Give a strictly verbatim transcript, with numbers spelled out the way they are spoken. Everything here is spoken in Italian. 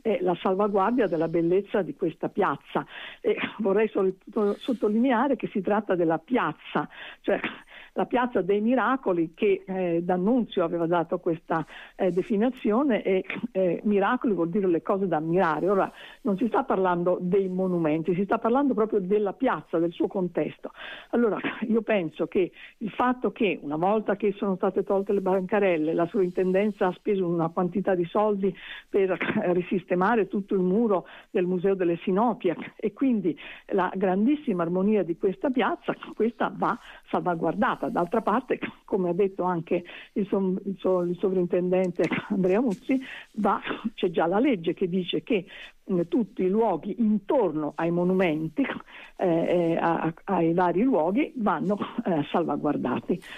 è la salvaguardia della bellezza di questa piazza. E vorrei sol- sottolineare che si tratta della piazza, cioè la piazza dei miracoli, che eh, D'Annunzio aveva dato questa eh, definizione, e eh, miracoli vuol dire le cose da ammirare. Ora non si sta parlando dei monumenti, si sta parlando proprio della piazza, del suo contesto. Allora io penso che il fatto che una volta che sono state tolte le bancarelle, la sovrintendenza ha speso una quantità di soldi per eh, risistemare tutto il muro del Museo delle Sinopie, e quindi la grandissima armonia di questa piazza, questa va salvaguardata. D'altra parte, come ha detto anche il, som- il, so- il sovrintendente Andrea Muzzi, va, c'è già la legge che dice che eh, tutti i luoghi intorno ai monumenti, eh, a- ai vari luoghi, vanno eh, salvaguardati.